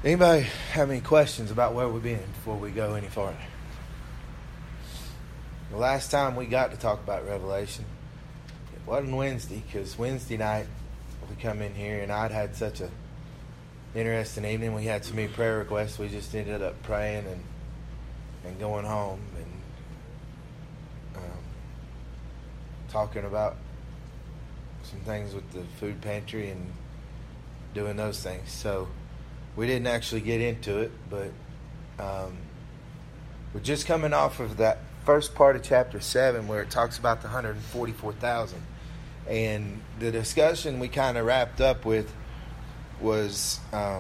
Anybody have any questions about where we've been before we go any farther? The last time we got to talk about Revelation, it wasn't Wednesday, because Wednesday night we come in here and I'd had such a interesting evening. We had so many prayer requests, we just ended up praying and going home and talking about some things with the food pantry and doing those things. So we didn't actually get into it, but we're just coming off of that first part of chapter 7 where it talks about the 144,000. And the discussion we kind of wrapped up with was,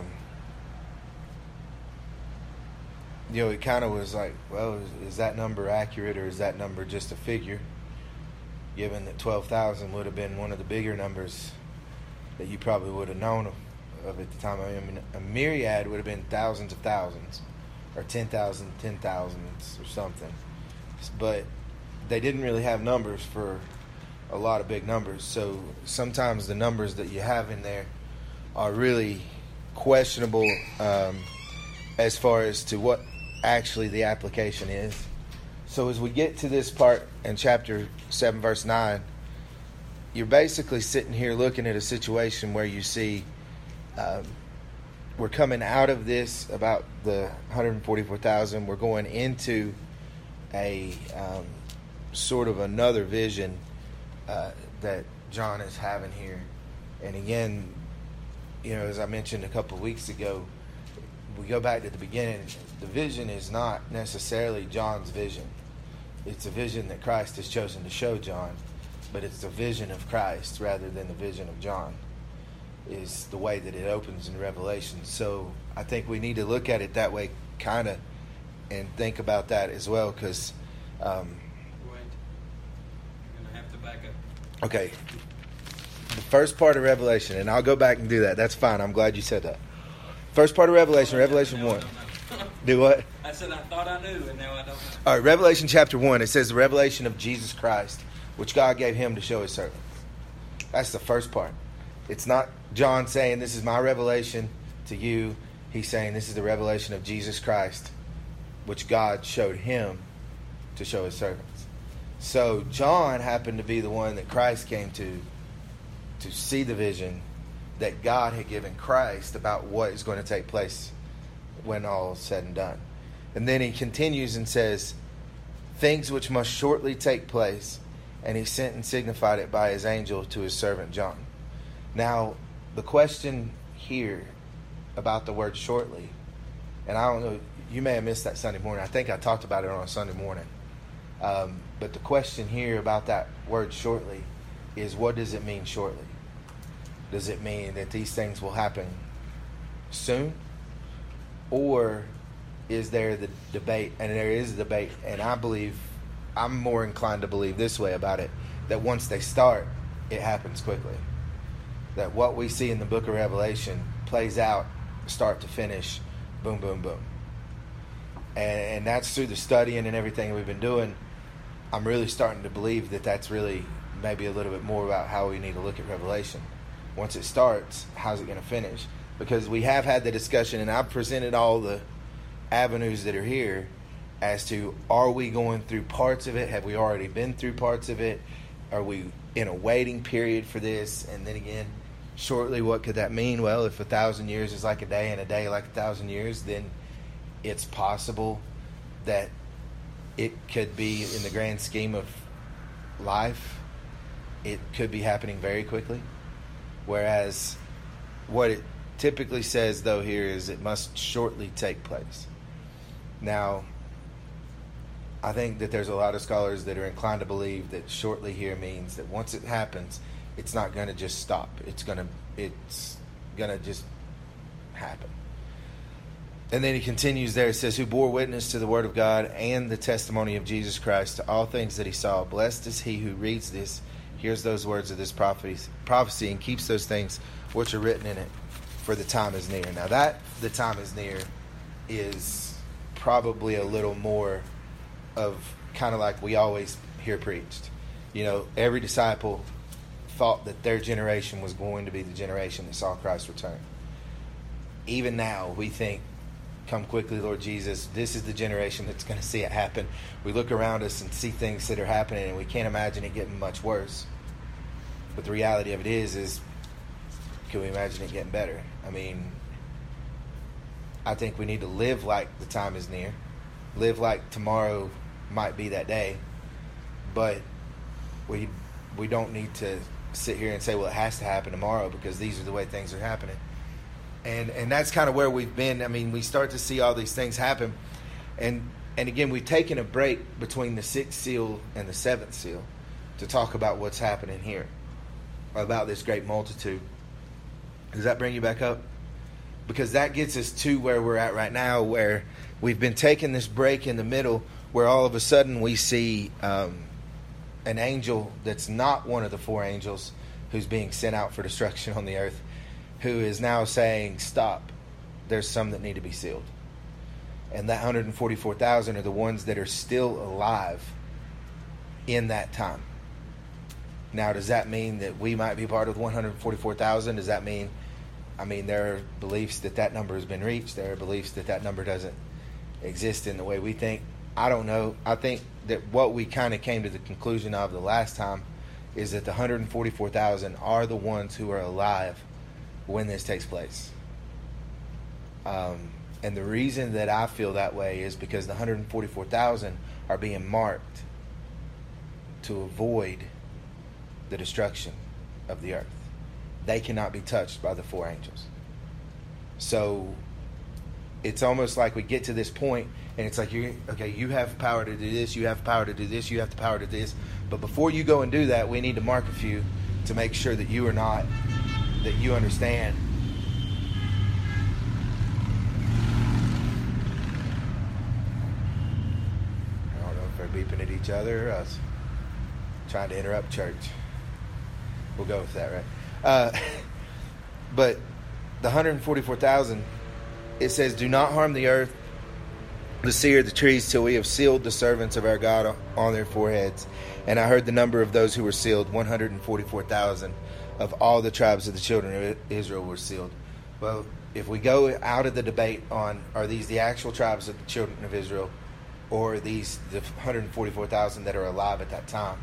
it kind of was like, well, is that number accurate or is that number just a figure? Given that 12,000 would have been one of the bigger numbers that you probably would have known of at the time. I mean, a myriad would have been thousands of thousands, or 10,000 10,000s or something. But they didn't really have numbers for a lot of big numbers. So sometimes the numbers that you have in there are really questionable as far as to what actually the application is. So as we get to this part in chapter 7, verse 9, you're basically sitting here looking at a situation where you see we're coming out of this about the 144,000. We're going into a sort of another vision that John is having here. And again, as I mentioned a couple of weeks ago, we go back to the beginning. The vision is not necessarily John's vision. It's a vision that Christ has chosen to show John, but it's the vision of Christ rather than the vision of John, is the way that it opens in Revelation. So I think we need to look at it that way, kind of, and think about that as well, because... Wait. You're going to have to back up. Okay. The first part of Revelation, and I'll go back and do that. That's fine. I'm glad you said that. First part of Revelation, Revelation 1. Do what? I said I thought I knew, and now I don't know. All right, Revelation chapter 1. It says the revelation of Jesus Christ, which God gave him to show his servants. That's the first part. It's not John saying, this is my revelation to you. He's saying, this is the revelation of Jesus Christ, which God showed him to show his servants. So John happened to be the one that Christ came to see the vision that God had given Christ about what is going to take place when all is said and done. And then he continues and says, things which must shortly take place, and he sent and signified it by his angel to his servant John. Now, the question here about the word shortly, and I don't know, you may have missed that Sunday morning. I think I talked about it on a Sunday morning. But the question here about that word shortly is, what does it mean shortly? Does it mean that these things will happen soon? Or is there the debate, and there is a debate, and I believe, I'm more inclined to believe this way about it, that once they start, it happens quickly. That what we see in the book of Revelation plays out start to finish, boom, boom, boom. And that's through the studying and everything we've been doing. I'm really starting to believe that that's really maybe a little bit more about how we need to look at Revelation. Once it starts, how's it going to finish? Because we have had the discussion, and I've presented all the avenues that are here as to, are we going through parts of it? Have we already been through parts of it? Are we in a waiting period for this? And then again, shortly, what could that mean? Well, if 1,000 years is like a day and a day like 1,000 years, then it's possible that it could be, in the grand scheme of life, it could be happening very quickly. Whereas what it typically says, though, here is it must shortly take place. Now, I think that there's a lot of scholars that are inclined to believe that shortly here means that once it happens, it's not going to just stop. It's going to just happen. And then he continues there. It says, who bore witness to the word of God and the testimony of Jesus Christ to all things that he saw. Blessed is he who reads this, hears those words of this prophecy, and keeps those things which are written in it, for the time is near. Now that the time is near is probably a little more of kind of like we always hear preached. Every disciple thought that their generation was going to be the generation that saw Christ return. even now, we think, come quickly, Lord Jesus. This is the generation that's going to see it happen. We look around us and see things that are happening, and we can't imagine it getting much worse. But the reality of it is can we imagine it getting better? I mean, I think we need to live like the time is near. Live like tomorrow might be that day. But we don't need to sit here and say, well, it has to happen tomorrow because these are the way things are happening. And that's kind of where we've been. I mean, we start to see all these things happen. And again, we've taken a break between the sixth seal and the seventh seal to talk about what's happening here, about this great multitude. Does that bring you back up? Because that gets us to where we're at right now, where we've been taking this break in the middle, where all of a sudden we see an angel that's not one of the four angels who's being sent out for destruction on the earth, who is now saying, stop, there's some that need to be sealed. And that 144,000 are the ones that are still alive in that time. Now, does that mean that we might be part of the 144,000? Does that mean, there are beliefs that number has been reached. There are beliefs that number doesn't exist in the way we think. I don't know. I think that what we kind of came to the conclusion of the last time is that the 144,000 are the ones who are alive when this takes place. And the reason that I feel that way is because the 144,000 are being marked to avoid the destruction of the earth. They cannot be touched by the four angels. So it's almost like we get to this point and it's like, you have power to do this, you have power to do this, you have the power to do this. But before you go and do that, we need to mark a few to make sure that you are not, that you understand. I don't know if they're beeping at each other or us trying to interrupt church. We'll go with that, right? But the 144,000, it says, do not harm the earth, the sea, or the trees till we have sealed the servants of our God on their foreheads. And I heard the number of those who were sealed, 144,000 of all the tribes of the children of Israel were sealed. Well, if we go out of the debate on, are these the actual tribes of the children of Israel, or are these the 144,000 that are alive at that time,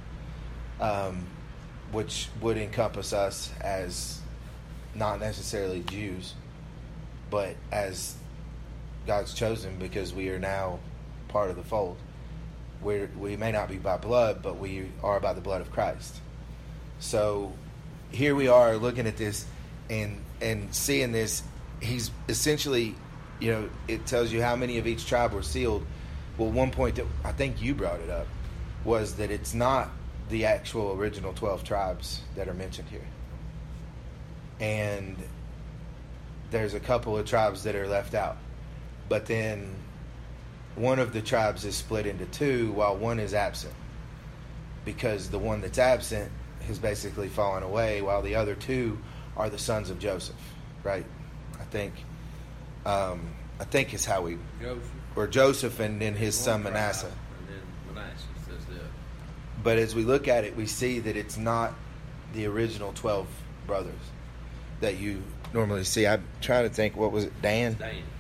which would encompass us as not necessarily Jews, but as God's chosen, because we are now part of the fold. We may not be by blood, but we are by the blood of Christ. So here we are looking at this and seeing this. He's essentially, it tells you how many of each tribe were sealed. Well, one point that I think you brought it up was that it's not the actual original 12 tribes that are mentioned here. And there's a couple of tribes that are left out. But then one of the tribes is split into two while one is absent. Because the one that's absent has basically fallen away while the other two are the sons of Joseph. Right? I think is how we... Joseph. Or Joseph and then his son Manasseh. And then Manasseh says that. But as we look at it, we see that it's not the original 12 brothers that you normally see. I'm trying to think, what was it, Dan?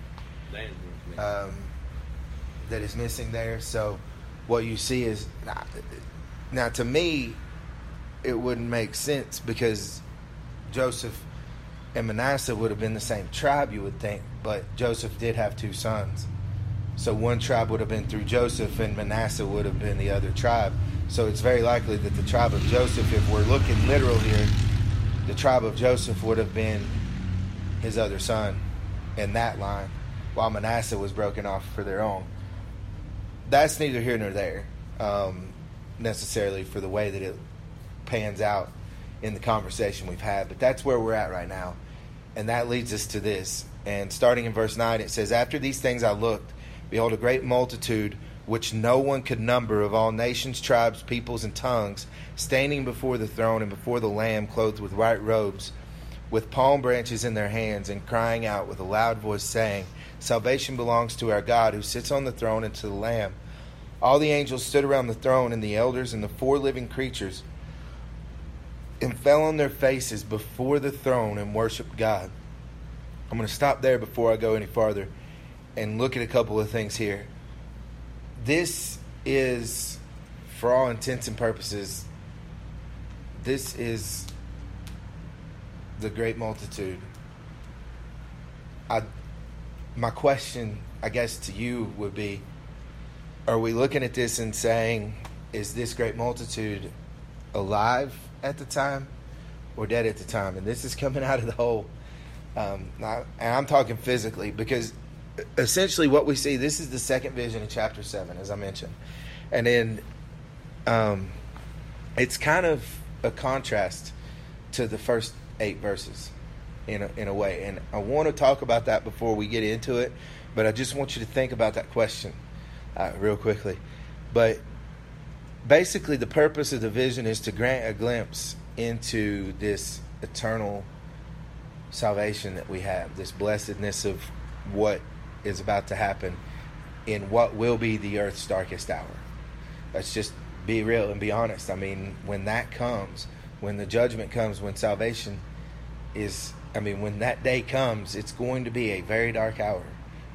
That is missing there. So what you see is, now to me, it wouldn't make sense because Joseph and Manasseh would have been the same tribe, you would think, but Joseph did have two sons. So one tribe would have been through Joseph and Manasseh would have been the other tribe. So it's very likely that the tribe of Joseph, if we're looking literal here, the tribe of Joseph would have been his other son in that line, while Manasseh was broken off for their own. That's neither here nor there, necessarily for the way that it pans out in the conversation we've had. But that's where we're at right now. And that leads us to this. And starting in verse 9, it says, after these things I looked, behold, a great multitude, which no one could number, of all nations, tribes, peoples, and tongues, standing before the throne and before the Lamb, clothed with white robes, with palm branches in their hands, and crying out with a loud voice, saying, salvation belongs to our God, who sits on the throne, and to the Lamb. All the angels stood around the throne, and the elders, and the four living creatures, and fell on their faces before the throne, and worshipped God, I'm going to stop there before I go any farther and look at a couple of things here. This is, for all intents and purposes, this is the great multitude. My question, I guess, to you would be, are we looking at this and saying, is this great multitude alive at the time or dead at the time? And this is coming out of the whole, and I'm talking physically, because essentially what we see, this is the second vision in chapter 7, as I mentioned. And then it's kind of a contrast to the first 8 verses in a way. And I want to talk about that before we get into it, but I just want you to think about that question real quickly. But basically the purpose of the vision is to grant a glimpse into this eternal salvation that we have, this blessedness of what is about to happen in what will be the earth's darkest hour. Let's just be real and be honest. I mean, when that comes, when the judgment comes, when salvation is, when that day comes, it's going to be a very dark hour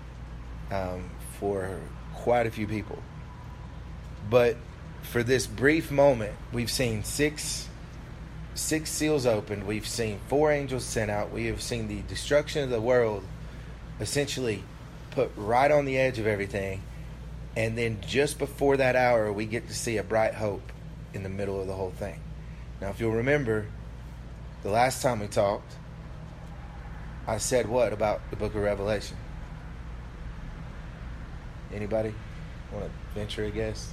for quite a few people. But for this brief moment, we've seen six seals opened. We've seen 4 angels sent out. We have seen the destruction of the world essentially put right on the edge of everything. And then just before that hour, we get to see a bright hope in the middle of the whole thing. Now, if you'll remember, the last time we talked, I said what about the book of Revelation? Anybody want to venture a guess?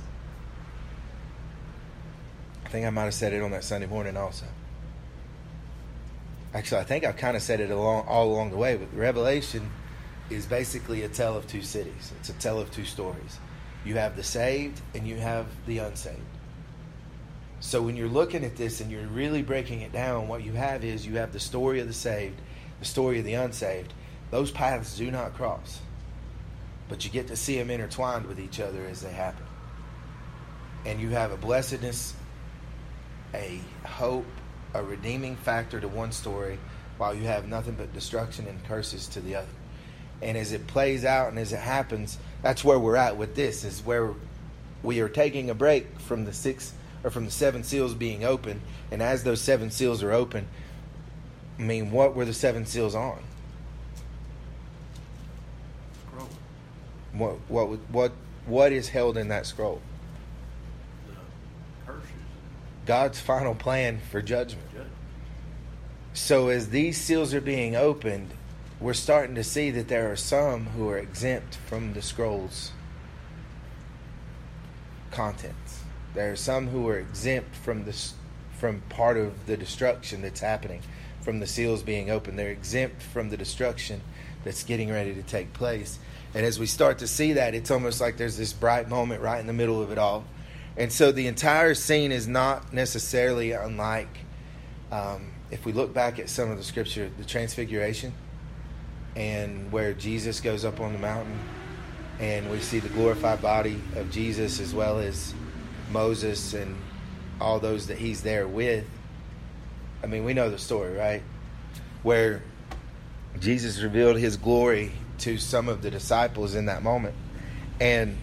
I think I might have said it on that Sunday morning also. Actually, I think I've kind of said it all along the way, but Revelation is basically a tale of 2 cities. It's a tale of 2 stories. You have the saved and you have the unsaved. So when you're looking at this and you're really breaking it down, what you have is you have the story of the saved, the story of the unsaved. Those paths do not cross. But you get to see them intertwined with each other as they happen. And you have a blessedness, a hope, a redeeming factor to one story, while you have nothing but destruction and curses to the other. And as it plays out and as it happens, that's where we're at with this, is where we are taking a break from the 7 seals being open. And as those 7 seals are open, what were the 7 seals on? Scroll. What is held in that scroll? The curses. God's final plan for judgment. So as these seals are being opened, we're starting to see that there are some who are exempt from the scroll's contents. There are some who are exempt from part of the destruction that's happening from the seals being opened. They're exempt from the destruction that's getting ready to take place. And as we start to see that, it's almost like there's this bright moment right in the middle of it all. And so the entire scene is not necessarily unlike, if we look back at some of the scripture, the Transfiguration, and where Jesus goes up on the mountain, and we see the glorified body of Jesus as well as Moses and all those that he's there with. We know the story, right? Where Jesus revealed his glory to some of the disciples in that moment. And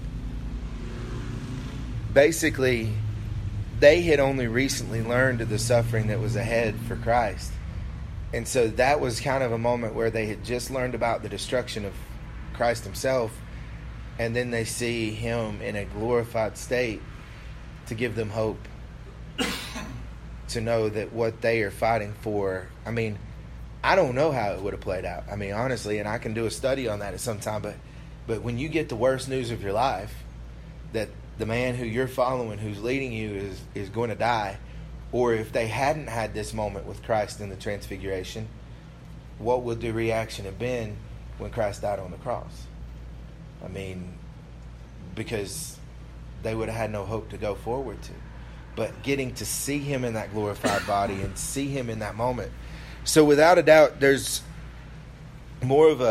basically, they had only recently learned of the suffering that was ahead for Christ. And so that was kind of a moment where they had just learned about the destruction of Christ himself, and then they see him in a glorified state to give them hope, to know that what they are fighting for, I don't know how it would have played out. Honestly, and I can do a study on that at some time, but when you get the worst news of your life, that the man who you're following, who's leading you, is going to die, or if they hadn't had this moment with Christ in the Transfiguration, what would the reaction have been when Christ died on the cross? Because they would have had no hope to go forward to. But getting to see him in that glorified body and see him in that moment. So without a doubt, there's more of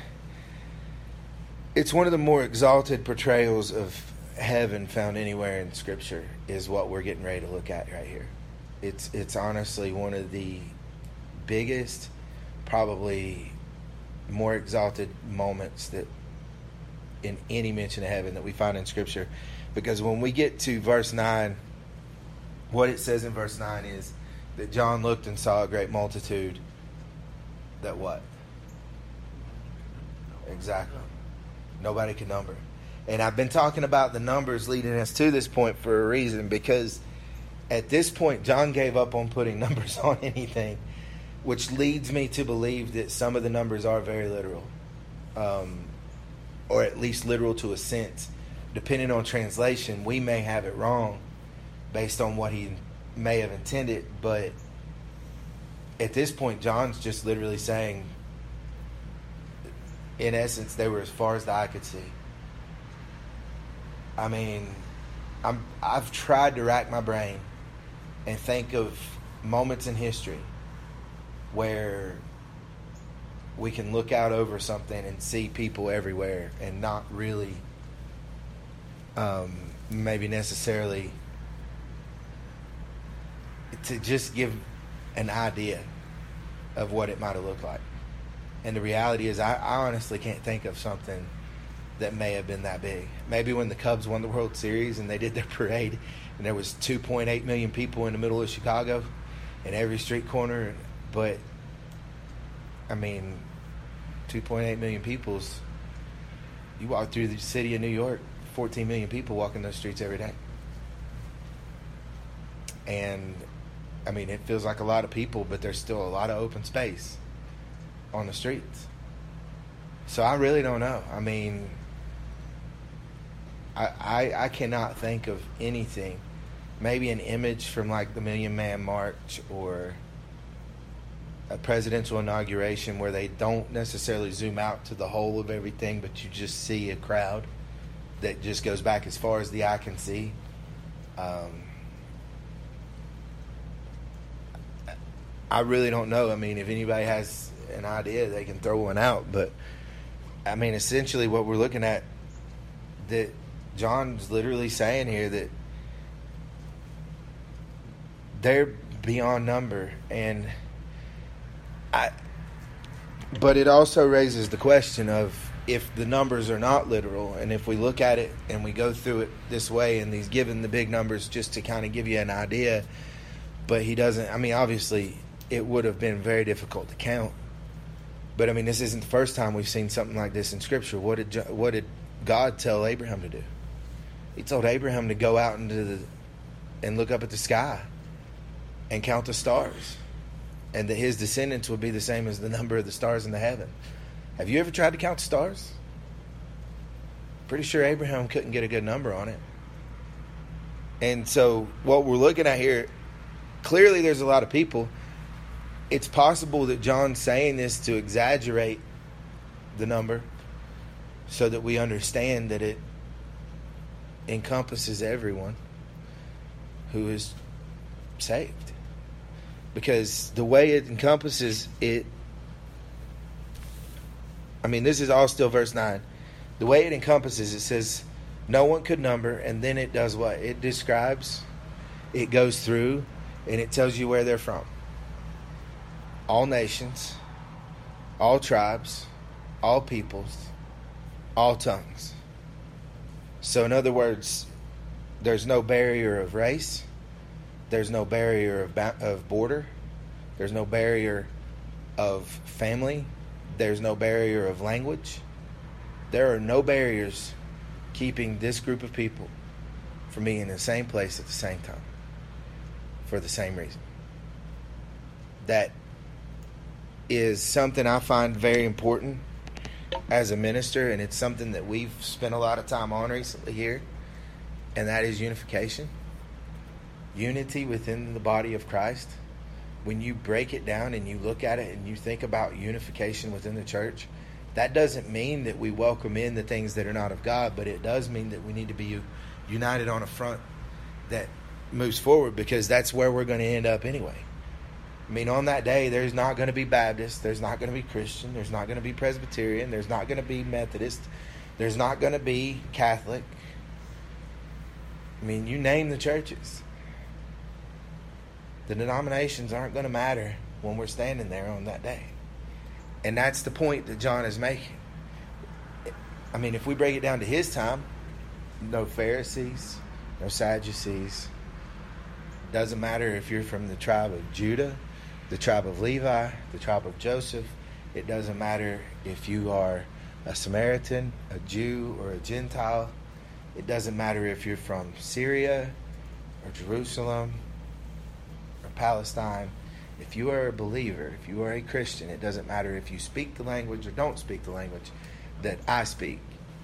it's one of the more exalted portrayals of heaven found anywhere in Scripture, is what we're getting ready to look at right here. It's honestly one of the biggest, probably more exalted moments that in any mention of heaven that we find in Scripture. Because when we get to verse 9, what it says in verse 9 is that John looked and saw a great multitude that what? Exactly. Nobody could number. And I've been talking about the numbers leading us to this point for a reason, because at this point John gave up on putting numbers on anything, which leads me to believe that some of the numbers are very literal, or at least literal to a sense. Depending on translation, we may have it wrong based on what he may have intended, but at this point John's just literally saying, in essence, they were as far as the eye could see. I mean, I've tried to rack my brain and think of moments in history where we can look out over something and see people everywhere and not really maybe necessarily to just give an idea of what it might have looked like. And the reality is I honestly can't think of something that may have been that big. Maybe when the Cubs won the World Series and they did their parade and there was 2.8 million people in the middle of Chicago in every street corner. But, I mean, 2.8 million people's, you walk through the city of New York, 14 million people walking those streets every day. And, I mean, it feels like a lot of people, but there's still a lot of open space on the streets. So I really don't know. I mean, I cannot think of anything. Maybe an image from like the Million Man March or a presidential inauguration where they don't necessarily zoom out to the whole of everything, but you just see a crowd that just goes back as far as the eye can see. I really don't know. I mean, if anybody has an idea, they can throw one out. But, I mean, essentially what we're looking at, that John's literally saying here that they're beyond number. But it also raises the question of, if the numbers are not literal, and if we look at it and we go through it this way, and he's given the big numbers just to kind of give you an idea, but he doesn't, I mean, obviously it would have been very difficult to count. But, I mean, this isn't the first time we've seen something like this in Scripture. What did God tell Abraham to do? He told Abraham to go out and look up at the sky and count the stars, and that his descendants would be the same as the number of the stars in the heaven. Have you ever tried to count stars? Pretty sure Abraham couldn't get a good number on it. And so what we're looking at here, clearly there's a lot of people. It's possible that John's saying this to exaggerate the number so that we understand that it encompasses everyone who is saved. Because the way it encompasses it, I mean, this is all still verse 9. The way it encompasses, it says, no one could number, and then it does what? It describes, it goes through, and it tells you where they're from. All nations, all tribes, all peoples, all tongues. So in other words, there's no barrier of race. There's no barrier of border. There's no barrier of family. There's no barrier of language. There are no barriers keeping this group of people from being in the same place at the same time for the same reason. That is something I find very important as a minister, and it's something that we've spent a lot of time on recently here, and that is unification. Unity within the body of Christ. When you break it down and you look at it and you think about unification within the church, that doesn't mean that we welcome in the things that are not of God, but it does mean that we need to be united on a front that moves forward, because that's where we're going to end up anyway. I mean, on that day, there's not going to be Baptist, there's not going to be Christian, there's not going to be Presbyterian, there's not going to be Methodist, there's not going to be Catholic. I mean, you name the churches. The denominations aren't going to matter when we're standing there on that day. And that's the point that John is making. I mean, if we break it down to his time, no Pharisees, no Sadducees. Doesn't matter if you're from the tribe of Judah, the tribe of Levi, the tribe of Joseph. It doesn't matter if you are a Samaritan, a Jew, or a Gentile. It doesn't matter if you're from Syria or Jerusalem or Palestine. If you are a believer, if you are a Christian, it doesn't matter if you speak the language or don't speak the language that I speak.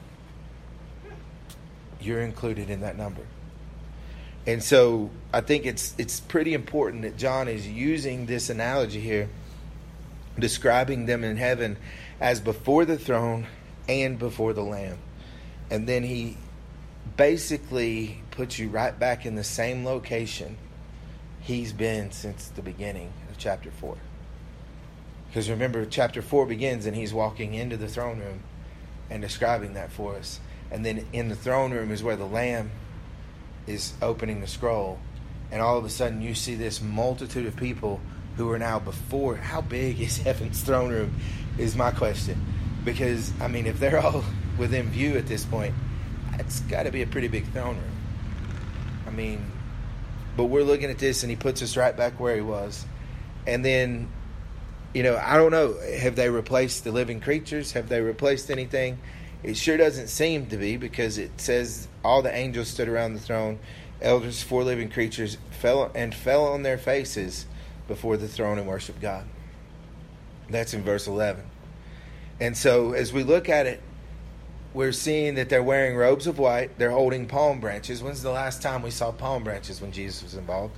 You're included in that number. And so I think it's pretty important that John is using this analogy here, describing them in heaven as before the throne and before the Lamb. And then he basically puts you right back in the same location he's been since the beginning of chapter 4. Because remember, chapter 4 begins and he's walking into the throne room and describing that for us. And then in the throne room is where the Lamb is opening the scroll. And all of a sudden you see this multitude of people who are now before. How big is heaven's throne room is my question. Because, I mean, if they're all within view at this point, it's got to be a pretty big throne room. I mean, but we're looking at this and he puts us right back where he was. And then, you know, I don't know. Have they replaced the living creatures? Have they replaced anything? It sure doesn't seem to be, because it says all the angels stood around the throne, elders, 4 living creatures, fell on their faces before the throne and worshiped God. That's in verse 11. And so as we look at it, we're seeing that they're wearing robes of white. They're holding palm branches. When's the last time we saw palm branches when Jesus was involved?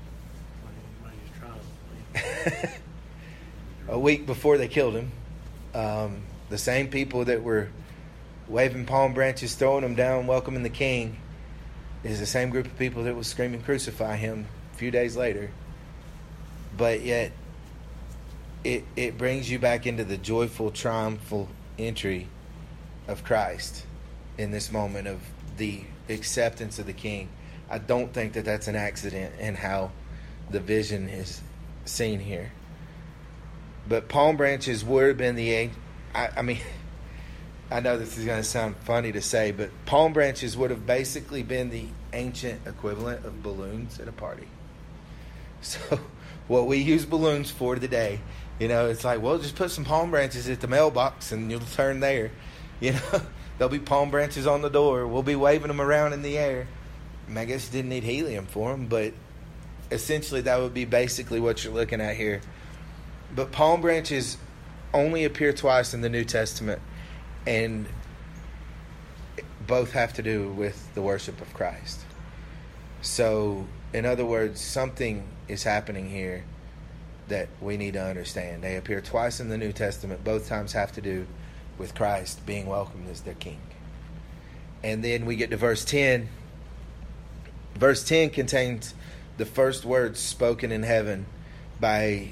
A week before they killed him. The same people that were waving palm branches, throwing them down, welcoming the king, is the same group of people that was screaming, "Crucify him," a few days later. But yet, it brings you back into the joyful, triumphal entry of Christ in this moment of the acceptance of the king. I don't think that that's an accident in how the vision is seen here. But palm branches would have been I mean, I know this is going to sound funny to say, but palm branches would have basically been the ancient equivalent of balloons at a party. So what we use balloons for today, you know, it's like, well, just put some palm branches at the mailbox and you'll turn there. You know, there'll be palm branches on the door. We'll be waving them around in the air. I guess you didn't need helium for them, but essentially that would be basically what you're looking at here. But palm branches only appear twice in the New Testament, and both have to do with the worship of Christ. So, in other words, something is happening here that we need to understand. They appear twice in the New Testament. Both times have to do with Christ being welcomed as their king. And then we get to verse 10. Verse 10 contains the first words spoken in heaven by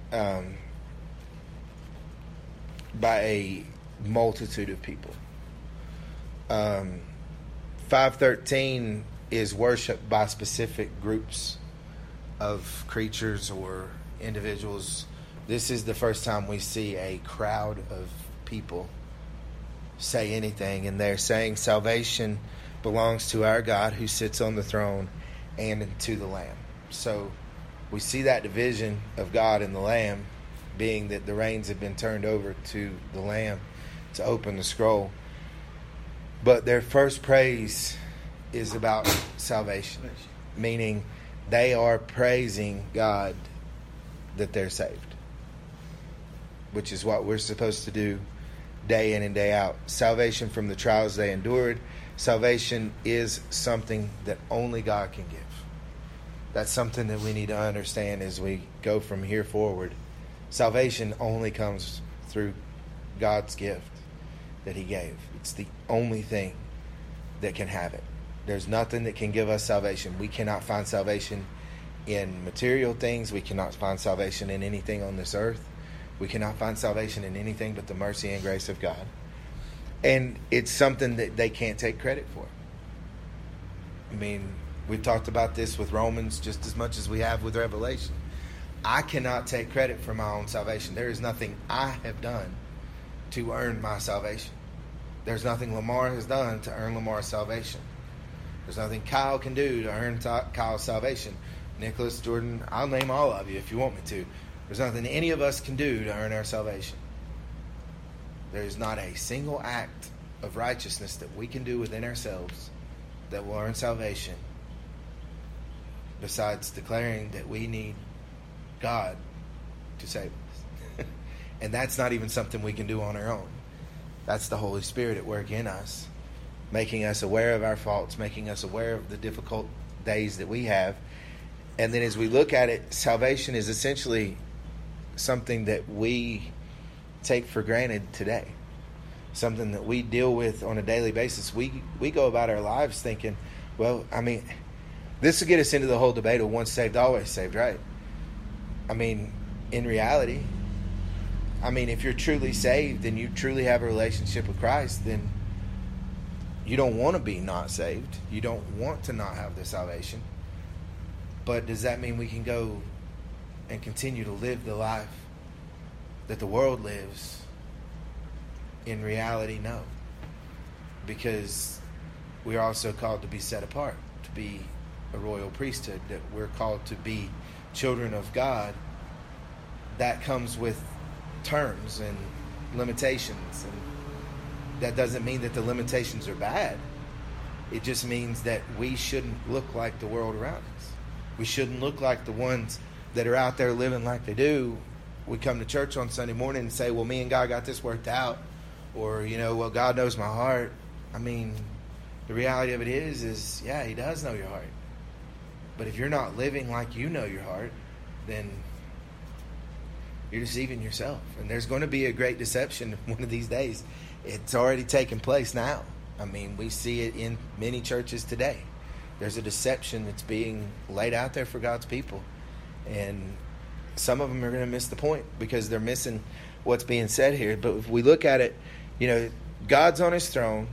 a multitude of people. 5:13 is worship by specific groups of creatures or individuals. This is the first time we see a crowd of people say anything, and they're saying salvation belongs to our God who sits on the throne and to the Lamb. So we see that division of God and the Lamb, being that the reins have been turned over to the Lamb to open the scroll. But their first praise is about salvation, meaning they are praising God that they're saved, which is what we're supposed to do day in and day out. Salvation from the trials they endured. Salvation is something that only God can give. That's something that we need to understand as we go from here forward. Salvation only comes through God's gift that He gave. It's the only thing that can have it. There's nothing that can give us salvation. We cannot find salvation in material things. We cannot find salvation in anything on this earth. We cannot find salvation in anything but the mercy and grace of God. And it's something that they can't take credit for. I mean, we've talked about this with Romans just as much as we have with Revelation. I cannot take credit for my own salvation. There is nothing I have done to earn my salvation. There's nothing Lamar has done to earn Lamar's salvation. There's nothing Kyle can do to earn Kyle's salvation. Nicholas, Jordan, I'll name all of you if you want me to. There's nothing any of us can do to earn our salvation. There's not a single act of righteousness that we can do within ourselves that will earn salvation, besides declaring that we need God to save us. And that's not even something we can do on our own. That's the Holy Spirit at work in us, making us aware of our faults, making us aware of the difficult days that we have. And then as we look at it, salvation is essentially something that we take for granted today. Something that we deal with on a daily basis. We go about our lives thinking, well, I mean, this will get us into the whole debate of once saved, always saved, right? I mean, in reality, I mean, if you're truly saved and you truly have a relationship with Christ, then you don't want to be not saved. You don't want to not have the salvation. But does that mean we can go and continue to live the life that the world lives? In reality, no. Because we're also called to be set apart, to be a royal priesthood, that we're called to be children of God. That comes with terms and limitations. And that doesn't mean that the limitations are bad. It just means that we shouldn't look like the world around us. We shouldn't look like the ones that are out there living like they do. We come to church on Sunday morning and say, well, me and God got this worked out. Or, well, God knows my heart. I mean, the reality of it is, yeah, He does know your heart. But if you're not living like you know your heart, then you're deceiving yourself. And there's going to be a great deception one of these days. It's already taken place now. I mean, we see it in many churches today. There's a deception that's being laid out there for God's people. And some of them are going to miss the point because they're missing what's being said here. But if we look at it, God's on His throne,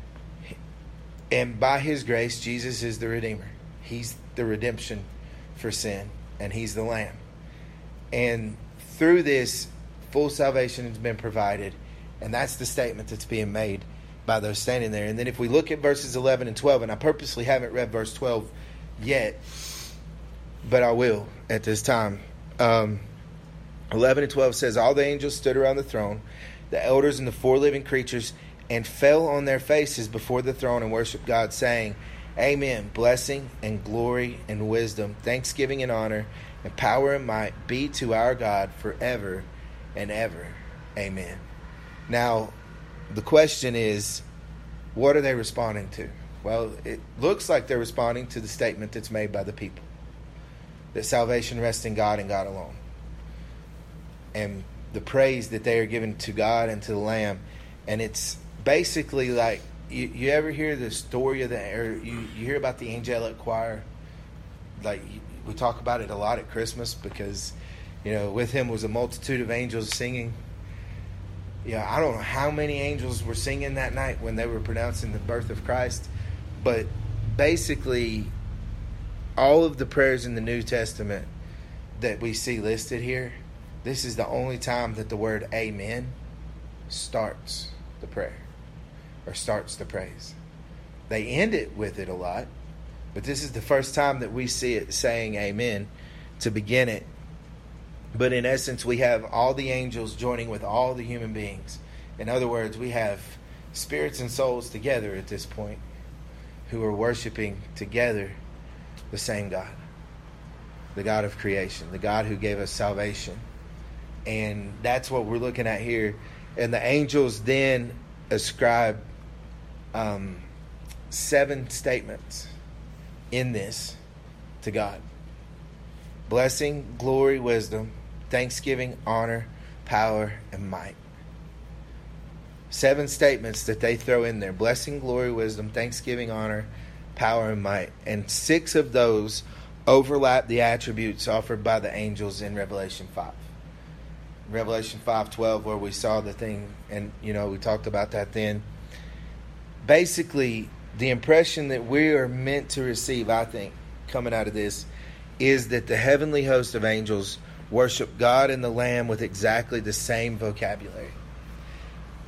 and by His grace, Jesus is the Redeemer. He's the redemption for sin, and He's the Lamb. And through this, full salvation has been provided, and that's the statement that's being made by those standing there. And then if we look at verses 11 and 12, and I purposely haven't read verse 12 yet, but I will at this time. 11 and 12 says, all the angels stood around the throne, the elders and the four living creatures, and fell on their faces before the throne and worshiped God, saying, Amen. Blessing and glory and wisdom, thanksgiving and honor, and power and might be to our God forever and ever. Amen. Now, the question is, what are they responding to? Well, it looks like they're responding to the statement that's made by the people, that salvation rests in God and God alone. And the praise that they are giving to God and to the Lamb. And it's basically like, you ever hear the story of you hear about the angelic choir? Like, we talk about it a lot at Christmas because, with Him was a multitude of angels singing. I don't know how many angels were singing that night when they were pronouncing the birth of Christ. But basically, all of the prayers in the New Testament that we see listed here, this is the only time that the word amen starts the prayer or starts the praise. They end it with it a lot, but this is the first time that we see it saying amen to begin it. But in essence, we have all the angels joining with all the human beings. In other words, we have spirits and souls together at this point who are worshiping together the same God, the God of creation, the God who gave us salvation. And that's what we're looking at here. And the angels then ascribe 7 statements in this to God. Blessing, glory, wisdom, thanksgiving, honor, power, and might. 7 statements that they throw in there. Blessing, glory, wisdom, thanksgiving, honor, power, and might. And 6 of those overlap the attributes offered by the angels in Revelation 5. Revelation 5:12, where we saw the thing, and we talked about that then. Basically, the impression that we are meant to receive, I think, coming out of this, is that the heavenly host of angels worship God and the Lamb with exactly the same vocabulary.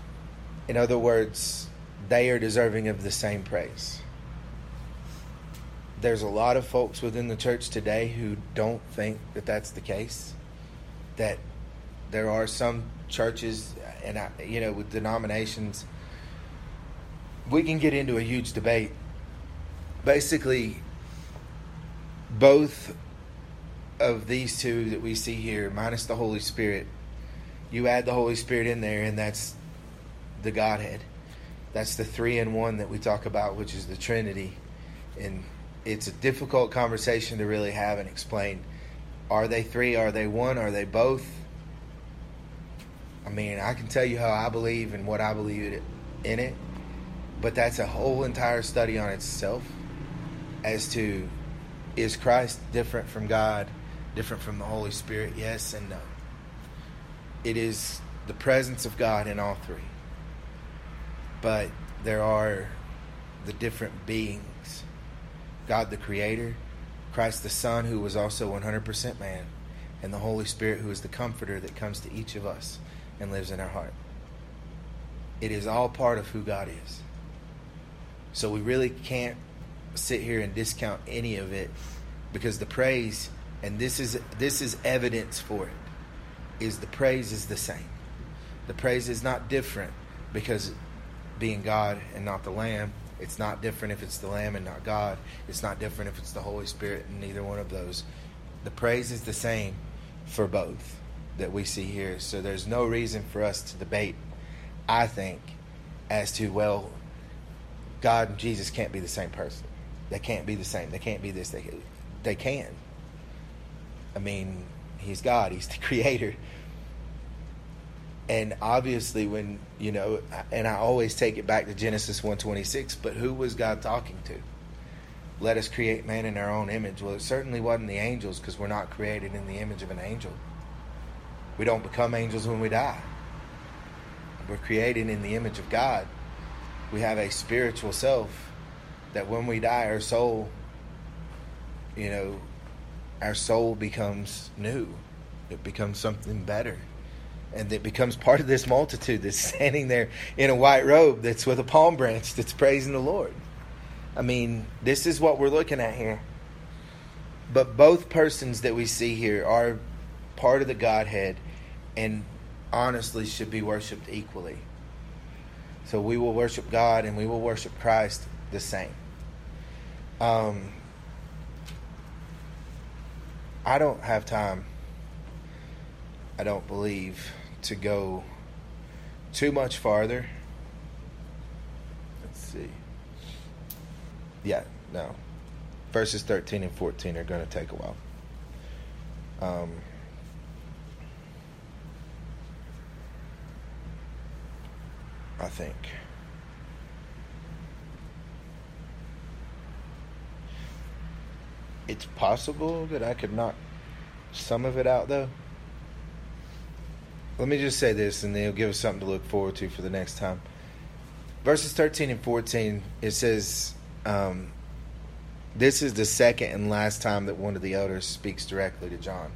In other words, they are deserving of the same praise. There's a lot of folks within the church today who don't think that that's the case. That there are some churches, and with denominations, we can get into a huge debate. Basically, both of these two that we see here, minus the Holy Spirit, you add the Holy Spirit in there, and that's the Godhead. That's the 3-in-1 that we talk about, which is the Trinity. And it's a difficult conversation to really have and explain. Are they three? Are they one? Are they both? I mean, I can tell you how I believe and what I believe in it, but that's a whole entire study on itself as to, is Christ different from God, different from the Holy Spirit? Yes and no. It is the presence of God in all three. But there are the different beings. God the Creator, Christ the Son, who was also 100% man, and the Holy Spirit, who is the Comforter that comes to each of us and lives in our heart. It is all part of who God is. So we really can't sit here and discount any of it, because the praise, and this is evidence for it, is the praise is the same. The praise is not different because being God and not the Lamb. It's not different if it's the Lamb and not God. It's not different if it's the Holy Spirit and neither one of those. The praise is the same for both that we see here. So there's no reason for us to debate, I think, as to, well, God and Jesus can't be the same person. They can't be the same. They can't be this. They can. I mean, He's God. He's the Creator. And obviously when, and I always take it back to Genesis 1:26, but who was God talking to? Let us create man in our own image. Well, it certainly wasn't the angels, because we're not created in the image of an angel. We don't become angels when we die. We're created in the image of God. We have a spiritual self that when we die, our soul, our soul becomes new. It becomes something better. And it becomes part of this multitude that's standing there in a white robe that's with a palm branch that's praising the Lord. I mean, this is what we're looking at here. But both persons that we see here are part of the Godhead and honestly should be worshipped equally. So we will worship God and we will worship Christ the same. I don't have time, I don't believe, to go too much farther. Let's see. Yeah, no. Verses 13 and 14 are going to take a while. I think. It's possible that I could knock some of it out, though. Let me just say this, and then it'll give us something to look forward to for the next time. Verses 13 and 14, it says, this is the second and last time that one of the elders speaks directly to John.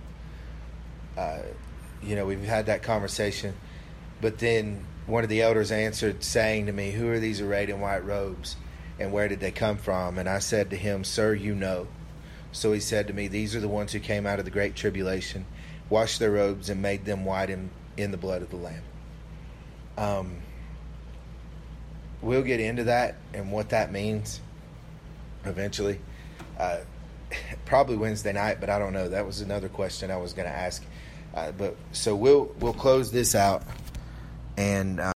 We've had that conversation, but then one of the elders answered, saying to me, "Who are these arrayed in white robes, and where did they come from?" And I said to him, "Sir, you know." So he said to me, "These are the ones who came out of the great tribulation, washed their robes, and made them white in the blood of the Lamb." We'll get into that and what that means eventually. Probably Wednesday night, but I don't know. That was another question I was going to ask. So we'll close this out and